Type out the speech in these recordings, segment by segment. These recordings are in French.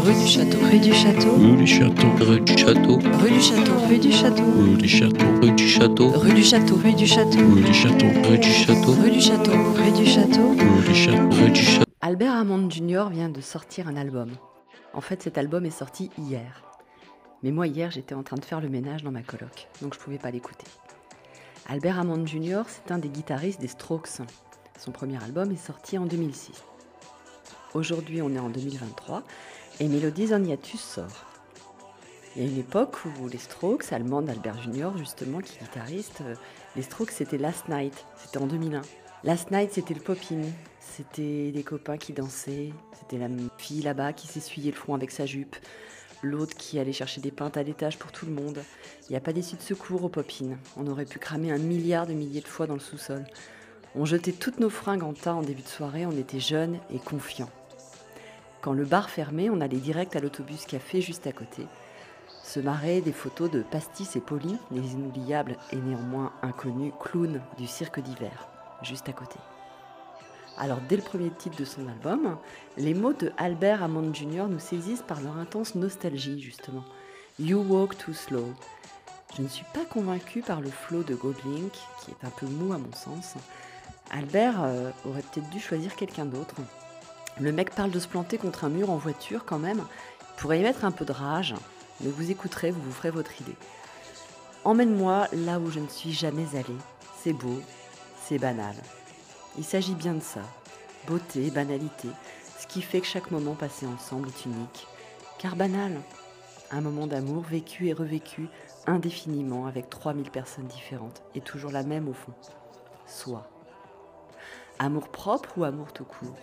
rue du Château, rue du Château, rue du Château, rue du Château, rue du Château, rue du Château, rue du Château, rue du Château, rue du Château, rue du Château, rue du Château, rue du Château, rue du Château, rue du Château, rue du Château, rue du Château. Albert Hammond Jr. vient de sortir un album. En fait, cet album est sorti hier. Mais moi, hier, j'étais en train de faire le ménage dans ma coloc, donc je ne pouvais pas l'écouter. Albert Hammond Jr., c'est un des guitaristes des Strokes. Son premier album est sorti en 2006. Aujourd'hui, on est en 2023 et Melodies on Hiatus sort. Il y a une époque où les Strokes, allemands d'Albert Jr., justement, qui est guitariste, les Strokes, c'était Last Night, c'était en 2001. Last Night, c'était le pop-in, c'était des copains qui dansaient, c'était la fille là-bas qui s'essuyait le front avec sa jupe, l'autre qui allait chercher des pintes à l'étage pour tout le monde. Il n'y a pas d'issue de secours au pop-in, on aurait pu cramer 1 milliard de milliers de fois dans le sous-sol. On jetait toutes nos fringues en tas en début de soirée, on était jeunes et confiants. Quand le bar fermait, on allait direct à l'autobus café juste à côté. Se marrer des photos de Pastis et Polly, les inoubliables et néanmoins inconnus clowns du cirque d'hiver, juste à côté. Alors dès le premier titre de son album, les mots de Albert Hammond Jr. nous saisissent par leur intense nostalgie justement. You walk too slow. Je ne suis pas convaincue par le flow de Goldlink, qui est un peu mou à mon sens. Albert aurait peut-être dû choisir quelqu'un d'autre. Le mec parle de se planter contre un mur en voiture quand même. Il pourrait y mettre un peu de rage, mais vous écouterez, vous vous ferez votre idée. Emmène-moi là où je ne suis jamais allée. C'est beau, c'est banal. Il s'agit bien de ça. Beauté, banalité, ce qui fait que chaque moment passé ensemble est unique. Car banal, un moment d'amour vécu et revécu indéfiniment avec 3000 personnes différentes et toujours la même au fond. Soi. Amour propre ou amour tout court?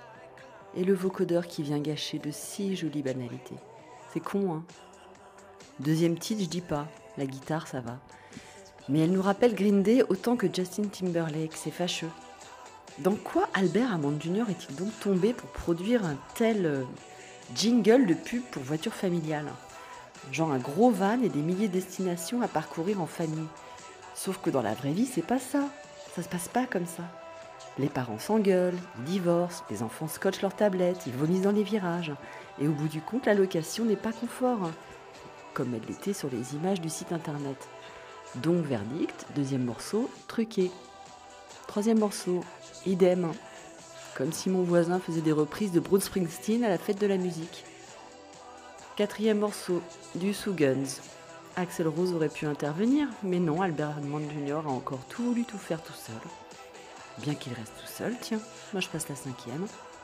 Et le vocodeur qui vient gâcher de si jolies banalités. C'est con, hein? Deuxième titre, je dis pas. La guitare, ça va. Mais elle nous rappelle Green Day autant que Justin Timberlake. C'est fâcheux. Dans quoi Albert Hammond Jr. est-il donc tombé pour produire un tel jingle de pub pour voiture familiale? Genre un gros van et des milliers de destinations à parcourir en famille. Sauf que dans la vraie vie, c'est pas ça. Ça se passe pas comme ça. Les parents s'engueulent, ils divorcent, les enfants scotchent leurs tablettes, ils vomissent dans les virages. Et au bout du compte, la location n'est pas confort, comme elle l'était sur les images du site internet. Donc verdict, deuxième morceau, truqué. Troisième morceau, idem. Comme si mon voisin faisait des reprises de Bruce Springsteen à la fête de la musique. Quatrième morceau, du sous Guns. Axl Rose aurait pu intervenir, mais non, Albert Hammond Jr. a encore tout voulu tout faire tout seul. Bien qu'il reste tout seul, tiens, moi je passe la 5e.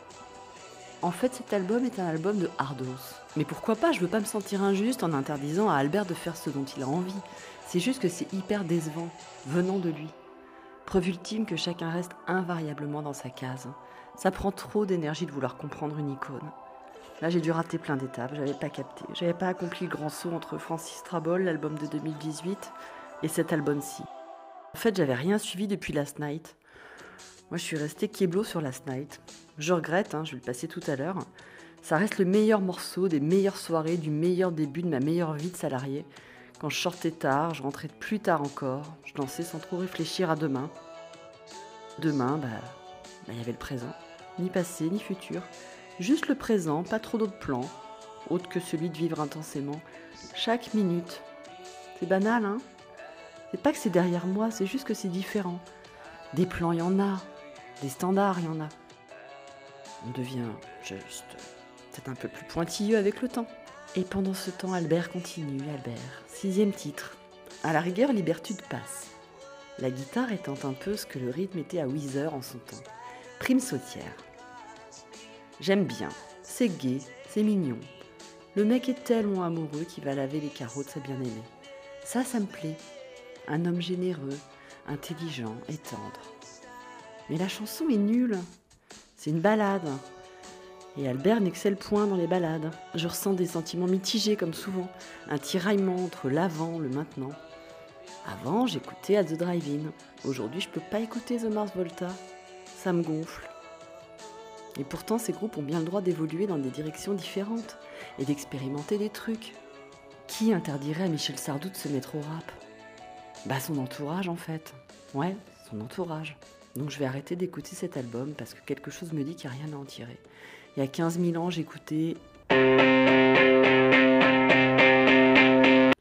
En fait, cet album est un album de hardos. Mais pourquoi pas, je veux pas me sentir injuste en interdisant à Albert de faire ce dont il a envie. C'est juste que c'est hyper décevant, venant de lui. Preuve ultime que chacun reste invariablement dans sa case. Ça prend trop d'énergie de vouloir comprendre une icône. Là, j'ai dû rater plein d'étapes, j'avais pas capté. J'avais pas accompli le grand saut entre Francis Trabol, l'album de 2018, et cet album-ci. En fait, j'avais rien suivi depuis Last Night. Moi, je suis restée kéblo sur Last Night. Je regrette, je vais le passer tout à l'heure. Ça reste le meilleur morceau des meilleures soirées, du meilleur début de ma meilleure vie de salarié. Quand je sortais tard, je rentrais plus tard encore. Je dansais sans trop réfléchir à demain. Demain, y avait le présent. Ni passé, ni futur. Juste le présent, pas trop d'autres plans. Autre que celui de vivre intensément. Chaque minute. C'est banal, hein? C'est pas que c'est derrière moi, c'est juste que c'est différent. Des plans, il y en a. Des standards, il y en a. On devient juste peut-être un peu plus pointilleux avec le temps. Et pendant ce temps, Albert continue, Albert. 6e titre. À la rigueur, Libertude passe. La guitare étant un peu ce que le rythme était à Weezer en son temps. Prime sautière. J'aime bien. C'est gai, c'est mignon. Le mec est tellement amoureux qu'il va laver les carreaux de sa bien-aimée. Ça me plaît. Un homme généreux, intelligent et tendre. Mais la chanson est nulle. C'est une ballade. Et Albert n'excelle point dans les ballades. Je ressens des sentiments mitigés comme souvent. Un tiraillement entre l'avant, le maintenant. Avant, j'écoutais At the Drive-In. Aujourd'hui, je peux pas écouter The Mars Volta. Ça me gonfle. Et pourtant, ces groupes ont bien le droit d'évoluer dans des directions différentes et d'expérimenter des trucs. Qui interdirait à Michel Sardou de se mettre au rap? Son entourage en fait. Ouais, son entourage. Donc je vais arrêter d'écouter cet album parce que quelque chose me dit qu'il n'y a rien à en tirer. Il y a 15 000 ans, j'écoutais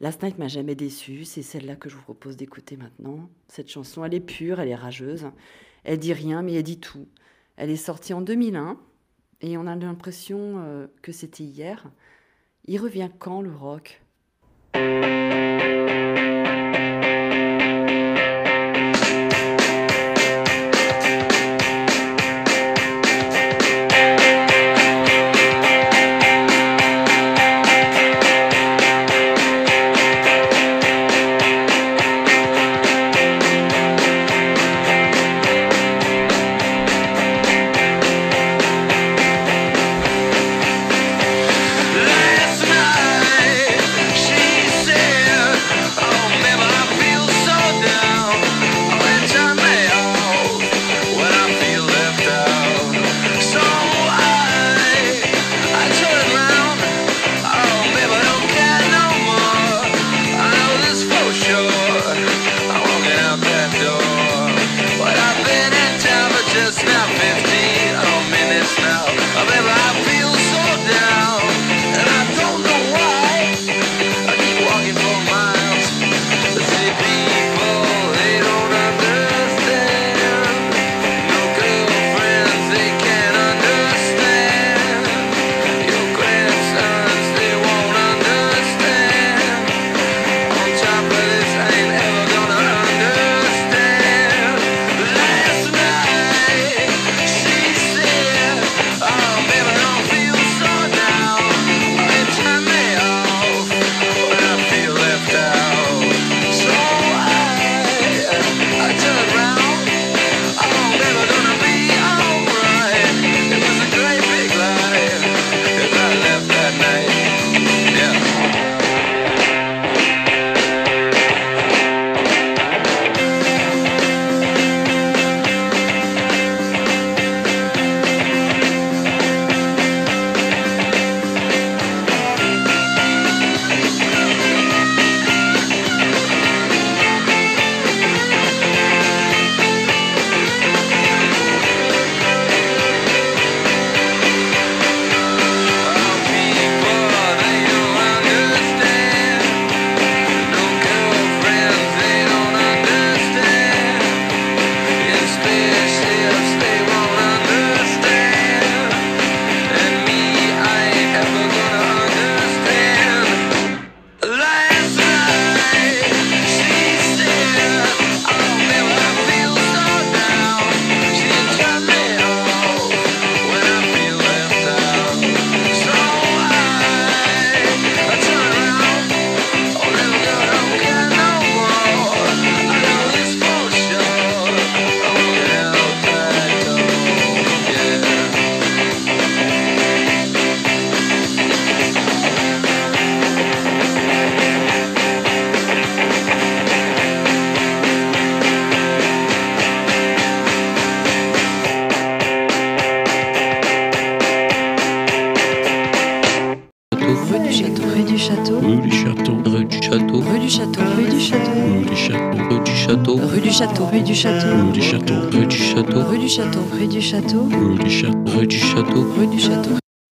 Last Night m'a jamais déçue, c'est celle-là que je vous propose d'écouter maintenant. Cette chanson, elle est pure, elle est rageuse. Elle dit rien, mais elle dit tout. Elle est sortie en 2001 et on a l'impression que c'était hier. Il revient quand, le rock ? Rue du Château. Rue du Château. Rue du Château. Rue du Château. Rue du Château. Rue du Château. Rue du Château. Rue du Château. Rue du Château. Rue du Château. Rue du Château. Rue du Château. Rue du Château. Rue du Château. Rue du Château. Rue du Château.